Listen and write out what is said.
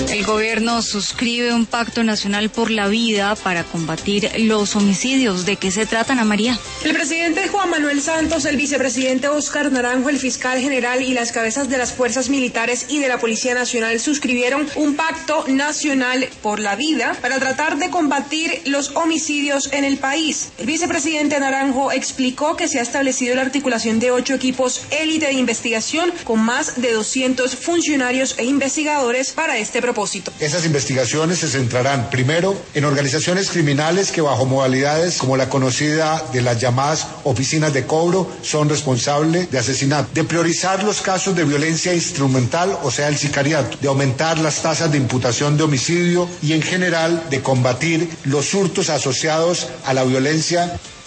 El gobierno suscribe un pacto nacional por la vida para combatir los homicidios. ¿De qué se trata, Ana María? El presidente Juan Manuel Santos, el vicepresidente Óscar Naranjo, el fiscal general y las cabezas de las fuerzas militares y de la Policía Nacional suscribieron un pacto nacional por la vida para tratar de combatir los homicidios en el país. El vicepresidente Naranjo explicó que se ha establecido la articulación de 8 equipos élite de investigación con más de 200 funcionarios e investigadores para este propósito. Esas investigaciones se centrarán primero en organizaciones criminales que bajo modalidades como la conocida de las llamadas oficinas de cobro son responsables de asesinato, de priorizar los casos de violencia instrumental, o sea el sicariato, de aumentar las tasas de imputación de homicidio y en general de combatir los hurtos asociados a la violencia